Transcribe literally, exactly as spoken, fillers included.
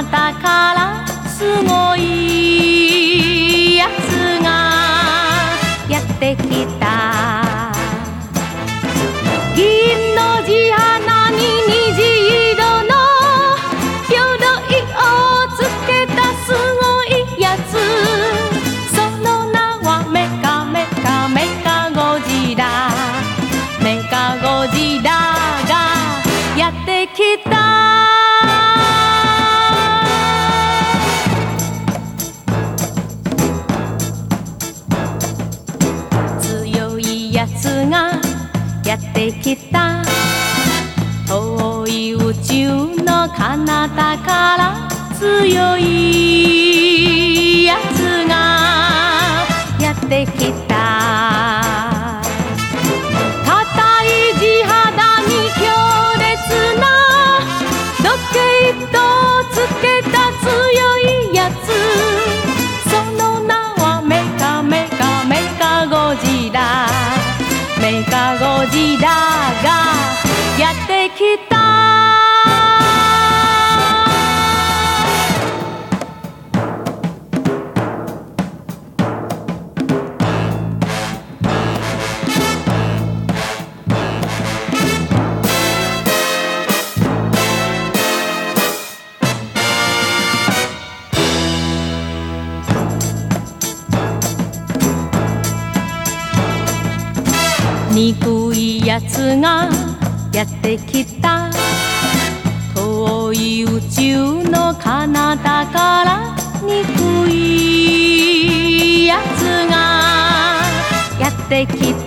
なたからすごいやつがやってきた。銀の地鼻に虹色の鎧をつけたすごいやつ、その名はメカメカメカゴジラ。メカゴジラがやってきた。強いやつがやってきた。遠い宇宙の彼方から強いやつがやってきた。硬い地肌に強烈なロケットをつけた強いやつ、その名はメカメカメカゴジラ。メカゴジラがやってきた。憎いやつがやってきた。遠い宇宙の彼方から憎いやつがやってき